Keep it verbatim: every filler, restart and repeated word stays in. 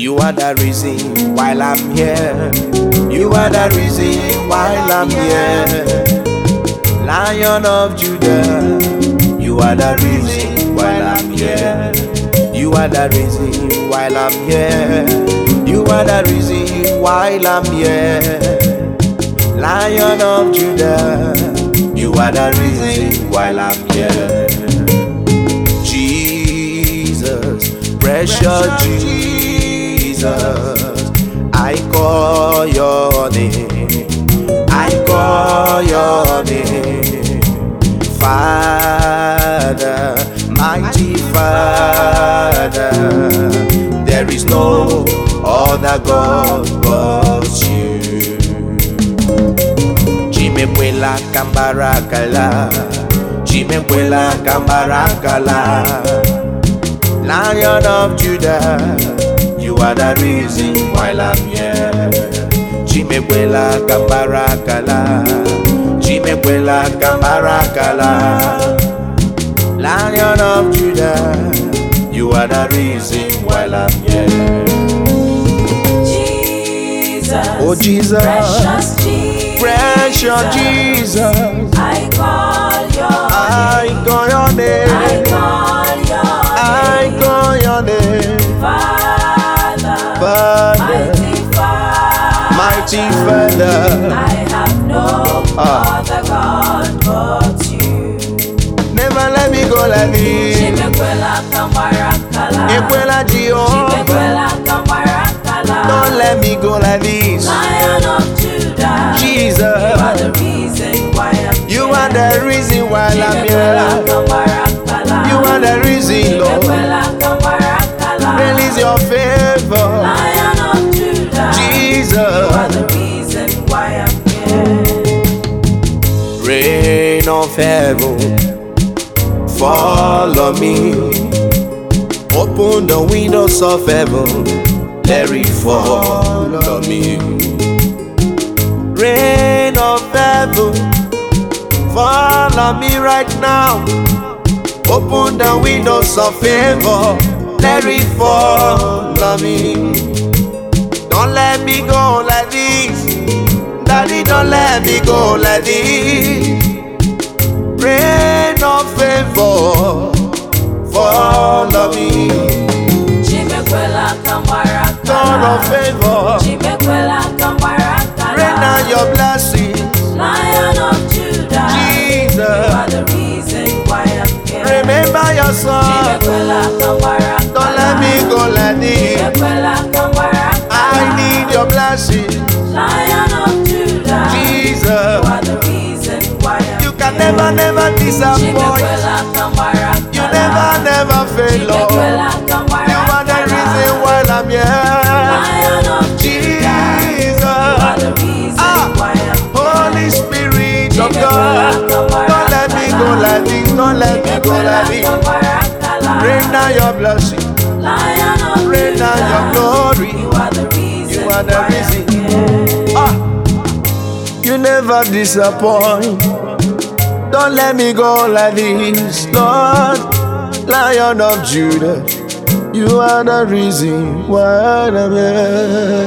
You are the reason while I'm here. You are the reason while I'm here. Lion of Judah, you are the reason while I'm here. You are the reason while I'm here. You are the reason while I'm here. Lion of Judah, you are the reason while I'm here. Jesus, precious Jesus, I call your name. I call your name. Father, mighty Father, there is no other God but you. Chimekwela kambarakala, Chimekwela kambarakala. Lion of Judah, you are the reason while I'm here. Chimekwela kambarakala, Chimekwela kambarakala. Lion of Judah, you are the reason while I'm here. Jesus, oh Jesus, precious Jesus, precious Jesus, I call your I name. call your name. I call your I name. call your name. Father, Father, mighty Father, mighty Father, I have no Ah. other God but you. never let me go like this. Chimekwela kambarakala, Ekwela Jehovah, Chimekwela kambarakala. don't let me go like this. Lion of Judah, Jesus, you are the reason why I'm you here. are the reason why I'm Chimekwela here. kambarakala, You are the reason, Lord. Chimekwela kambarakala. Release your favor, Lion of Judah, you Jesus. are the reason why I'm here. Rain of heaven, follow me. Open the windows of heaven, let it follow me. Rain of heaven, follow me right now. Open the windows of heaven, let it follow me. Don't let me go like this, Daddy, don't let me go like this. Rain of favor, follow me. Chimekwela God kambarakala, of favor, Chimekwela kambarakala. rain down your blessings, Lion of Judah, you Jesus. are the reason why I'm here. Remember your son, Chimekwela kambarakala, don't let me go like this. Chimekwela kambarakala. I need your blessings, Lion of Judah, Jesus. you are the reason why I'm You can here. never, never disappoint. Chimekwela kambarakala, You never, never fail, Lord. Chimekwela You kambarakala. are the reason why I'm here. Lion of Judah, you are Jesus, the reason Ah. why I'm here. Holy Spirit of God, don't let me go like this, don't let me go like this. Rain down your blessing, Lion of rain down your Judah, glory. you are the reason You are the why I'm reason. here. Ah, you never disappoint. Don't let me go like this, Lord. Lion of Judah, you are the reason why I'm here.